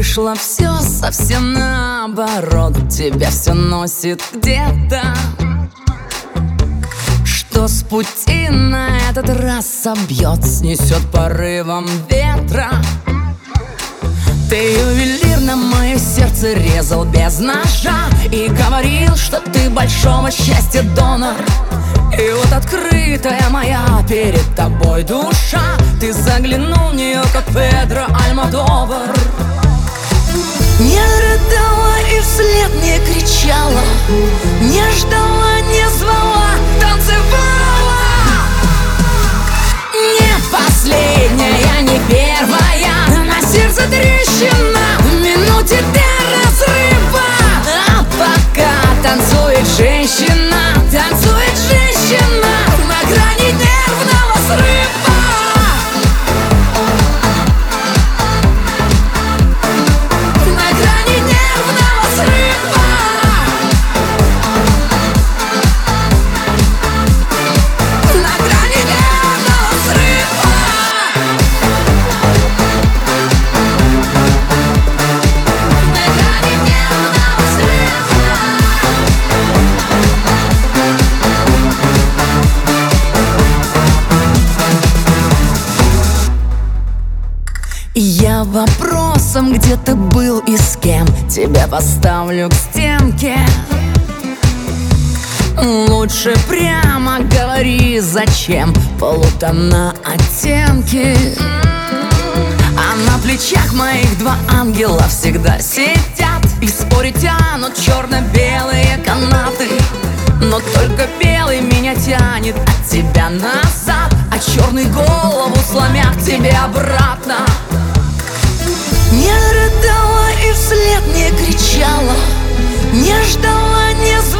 вышло все совсем наоборот. Тебя все носит где-то, что с пути на этот раз собьет, снесет порывом ветра. Ты, ювелир, на мое сердце резал без ножа и говорил, что ты большого счастья донор. И вот открытая моя перед тобой душа, ты заглянул в нее, как Педро Альмодовар. Не рыдала и вслед не кричала, не ждала, не звала, танцевала. Не последняя, не первая, на сердце трещина в минуте до разрыва. А пока танцует женщина, танцует женщина на грани нервного срыва. На грани нервного срыва. На грани нервного срыва. На грани нервного срыва. Я вопросом, где ты был и с кем, тебя поставлю к стенке. Лучше прямо говори, зачем полутона оттенки. А на плечах моих два ангела всегда сидят и в споре тянут черно-белые канаты. Но только белый меня тянет от тебя назад, а черный голову сломя к тебе обратно. Не рыдала и вслед не кричала, не ждала, не звала.